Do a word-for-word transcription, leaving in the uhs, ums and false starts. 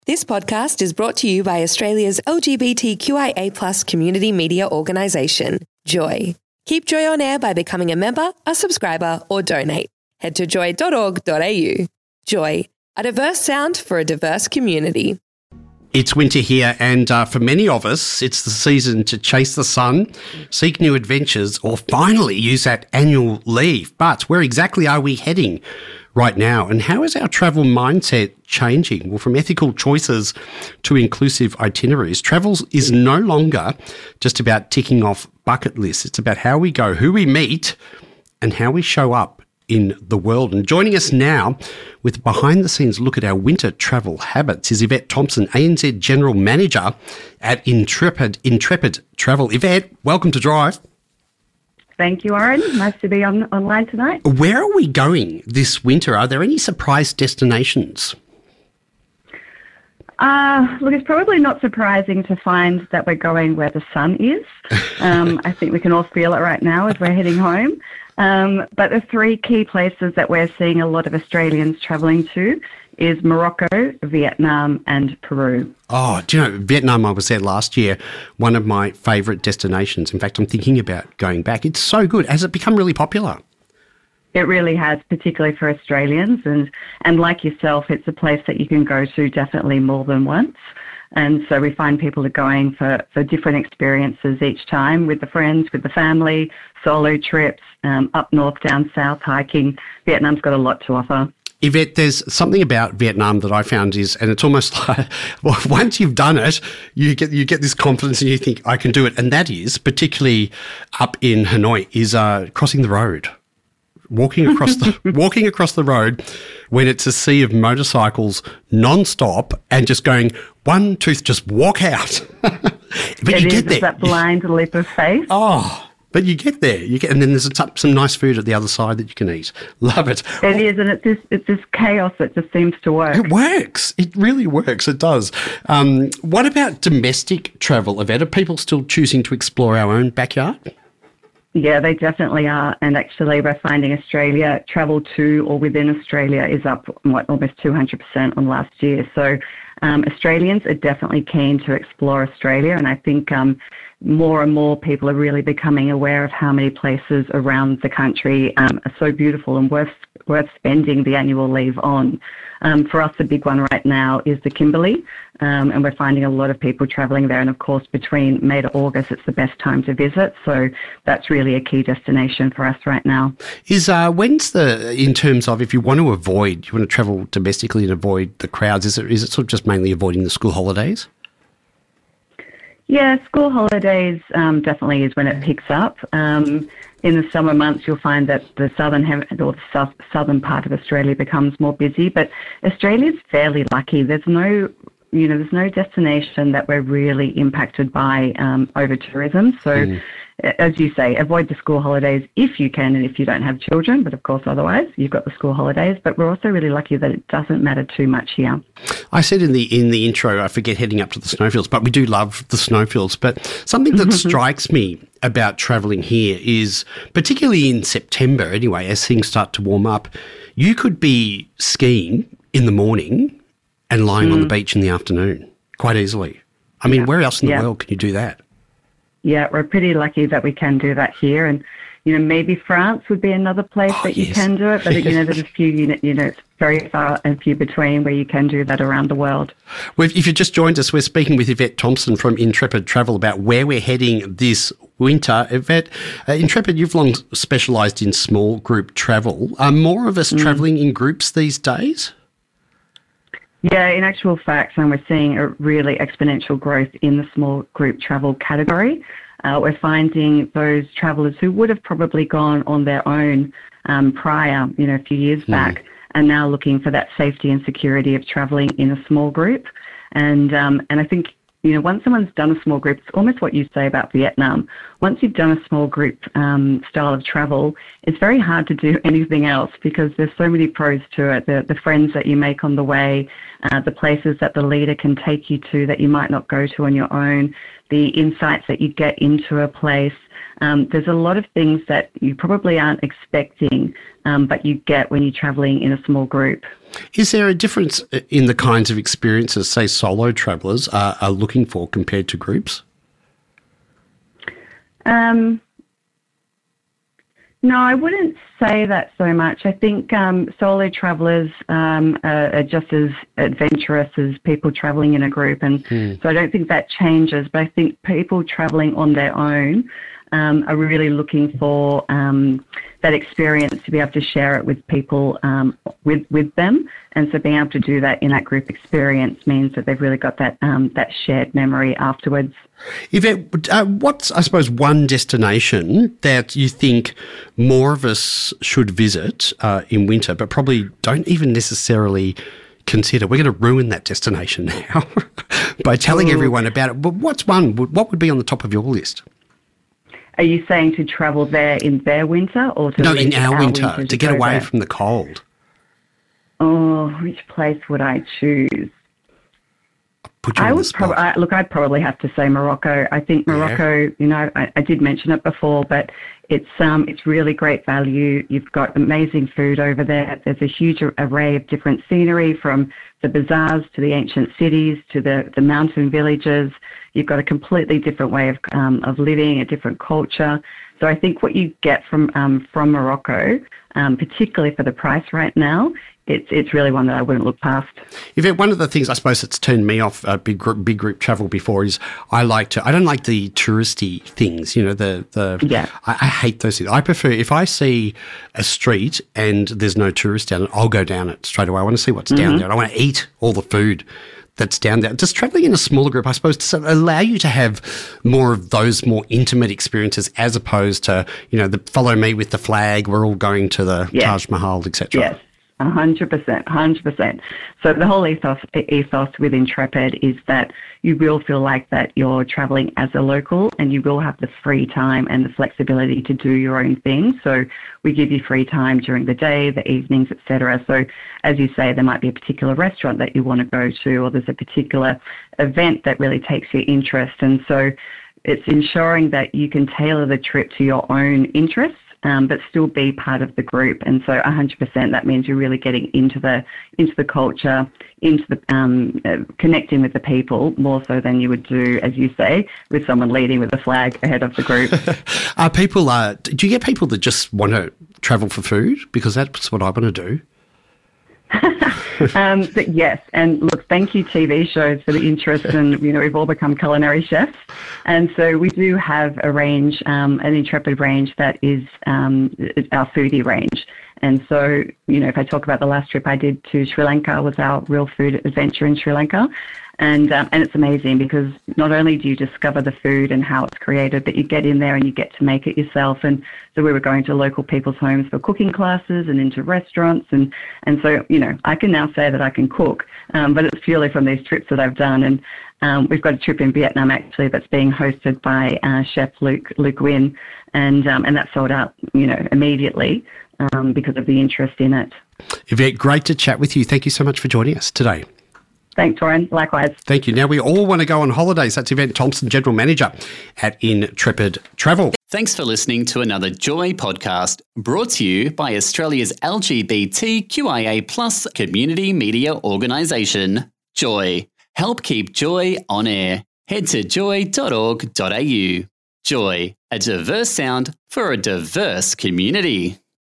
This podcast is brought to you by Australia's L G B T Q I A plus community media organisation, Joy. Keep Joy on air by becoming a member, a subscriber or donate. Head to joy dot org dot a u. Joy, a diverse sound for a diverse community. It's winter here, and uh, for many of us, it's the season to chase the sun, seek new adventures, or finally use that annual leave. But where exactly are we heading right now, and how is our travel mindset changing? Well, from ethical choices to inclusive itineraries, travel is no longer just about ticking off bucket lists. It's about how we go, who we meet, and how we show up in the world. And joining us now with a behind-the-scenes look at our winter travel habits is Yvette Thompson, A N Z General Manager at Intrepid Intrepid Travel. Yvette, welcome to Drive. Thank you, Aaron. Nice to be on online tonight. Where are we going this winter? Are there any surprise destinations? Uh, look, it's probably not surprising to find that we're going where the sun is. Um, I think we can all feel it right now as we're heading home. Um, but the three key places that we're seeing a lot of Australians travelling to is Morocco, Vietnam and Peru. Oh, do you know, Vietnam, I was there last year, one of my favourite destinations. In fact, I'm thinking about going back. It's so good. Has it become really popular? It really has, particularly for Australians. And, and like yourself, it's a place that you can go to definitely more than once. And so we find people are going for, for different experiences each time with the friends, with the family, solo trips, um, up north, down south, hiking. Vietnam's got a lot to offer. Yvette, there's something about Vietnam that I found is, and it's almost like, well, once you've done it, you get you get this confidence and you think, I can do it. And that is, particularly up in Hanoi, is uh, crossing the road. Walking across the walking across the road when it's a sea of motorcycles non-stop and just going, one tooth, just walk out. But it you is, get there. It's that blind leap of faith. Oh, but you get there. You get, and then there's a, some nice food at the other side that you can eat. Love it. It is, and it's this, it's this chaos that just seems to work. It works. It really works. It does. Um, what about domestic travel, Yvette? Are people still choosing to explore our own backyard? Yeah, they definitely are. And actually, we're finding Australia, travel to or within Australia is up, what, almost two hundred percent on last year. So um, Australians are definitely keen to explore Australia. And I think um, more and more people are really becoming aware of how many places around the country um, are so beautiful and worth, worth spending the annual leave on. Um, for us, the big one right now is the Kimberley, um, and we're finding a lot of people travelling there. And of course, between May to August, it's the best time to visit. So that's really a key destination for us right now. Is uh, when's the, in terms of if you want to avoid, you want to travel domestically and avoid the crowds, is it is it sort of just mainly avoiding the school holidays? Yeah, school holidays um, definitely is when it picks up. Um, in the summer months, you'll find that the southern hem- or the south- southern part of Australia becomes more busy. But Australia's fairly lucky. There's no, you know, there's no destination that we're really impacted by um, over tourism. So, mm. as you say, avoid the school holidays if you can, and if you don't have children. But of course, otherwise, you've got the school holidays. But we're also really lucky that it doesn't matter too much here. I said in the in the intro, I forget heading up to the snowfields, but we do love the snowfields. But something that strikes me about travelling here is, particularly in September anyway, as things start to warm up, you could be skiing in the morning and lying mm. on the beach in the afternoon quite easily. I mean, yeah. where else in the yeah. world can you do that? Yeah, we're pretty lucky that we can do that here. And, you know, maybe France would be another place oh, that you yes. can do it. But, you know, there's a few, you know, it's very far and few between where you can do that around the world. Well, if you just joined us, we're speaking with Yvette Thompson from Intrepid Travel about where we're heading this winter. Yvette, uh, Intrepid, you've long specialised in small group travel. Are more of us mm. travelling in groups these days? Yeah, in actual fact, um, we're seeing a really exponential growth in the small group travel category. Uh, we're finding those travellers who would have probably gone on their own um, prior, you know, a few years mm. back, are now looking for that safety and security of travelling in a small group. And um, and I think, you know, once someone's done a small group, it's almost what you say about Vietnam. Once you've done a small group um, style of travel, it's very hard to do anything else because there's so many pros to it. The, the friends that you make on the way, uh, the places that the leader can take you to that you might not go to on your own, the insights that you get into a place, Um, there's a lot of things that you probably aren't expecting, um, but you get when you're travelling in a small group. Is there a difference in the kinds of experiences, say, solo travellers are, are looking for compared to groups? Um, no, I wouldn't say that so much. I think um, solo travellers um, are, are just as adventurous as people travelling in a group, and mm. so I don't think that changes. But I think people travelling on their own um, are really looking for um, that experience to be able to share it with people um, with with them, and so being able to do that in that group experience means that they've really got that um, that shared memory afterwards. Yvette, uh, what's, I suppose, one destination that you think more of us should visit uh, in winter, but probably don't even necessarily consider? We're going to ruin that destination now by telling Ooh. everyone about it. But what's one? What would be on the top of your list? Are you saying to travel there in their winter or to no in our, our winter, winter to, to get away there? from the cold? Oh, which place would I choose? Put you I on would the spot. prob- I, look, I'd probably have to say Morocco. I think Morocco, yeah. you know, I, I did mention it before, but it's um, it's really great value. You've got amazing food over there. There's a huge array of different scenery, from the bazaars to the ancient cities to the, the mountain villages. You've got a completely different way of um, of living, a different culture. So I think what you get from um, from Morocco, um, particularly for the price right now, it's it's really one that I wouldn't look past. Yvette, one of the things I suppose that's turned me off uh, big group, big group travel before is I like to I don't like the touristy things. You know, the the yeah. I, I hate those things. I prefer if I see a street and there's no tourist down it, I'll go down it straight away. I want to see what's mm-hmm. down there. I want to eat all the food that's down there. Just travelling in a smaller group, I suppose, to allow you to have more of those more intimate experiences as opposed to, you know, the follow me with the flag, we're all going to the yes. Taj Mahal, et cetera. Yes. A hundred percent, a hundred percent. So the whole ethos ethos with Intrepid is that you will feel like that you're traveling as a local, and you will have the free time and the flexibility to do your own thing. So we give you free time during the day, the evenings, et cetera. So as you say, there might be a particular restaurant that you want to go to, or there's a particular event that really takes your interest, and so it's ensuring that you can tailor the trip to your own interests. Um, but still be part of the group, and so one hundred percent that means you're really getting into the into the culture, into the um, uh, connecting with the people more so than you would do, as you say, with someone leading with a flag ahead of the group. Are people? Uh, do you get people that just want to travel for food? Because that's what I want to do. um, but yes, and look, thank you T V shows for the interest, and you know we've all become culinary chefs, and so we do have a range, um, an Intrepid range that is um, our foodie range. And so, you know, if I talk about the last trip I did to Sri Lanka, was our real food adventure in Sri Lanka. And um, and it's amazing because not only do you discover the food and how it's created, but you get in there and you get to make it yourself. And so we were going to local people's homes for cooking classes and into restaurants. And, and so, you know, I can now say that I can cook, um, but it's purely from these trips that I've done. And um, we've got a trip in Vietnam, actually, that's being hosted by uh, Chef Luke, Luke Nguyen. And, um, and that sold out, you know, immediately um, because of the interest in it. Yvette, great to chat with you. Thank you so much for joining us today. Thanks, Warren. Likewise. Thank you. Now we all want to go on holidays. That's Yvette Thompson, General Manager at Intrepid Travel. Thanks for listening to another Joy podcast brought to you by Australia's L G B T Q I A plus community media organisation, Joy. Help keep Joy on air. Head to joy dot org dot a u. Joy, a diverse sound for a diverse community.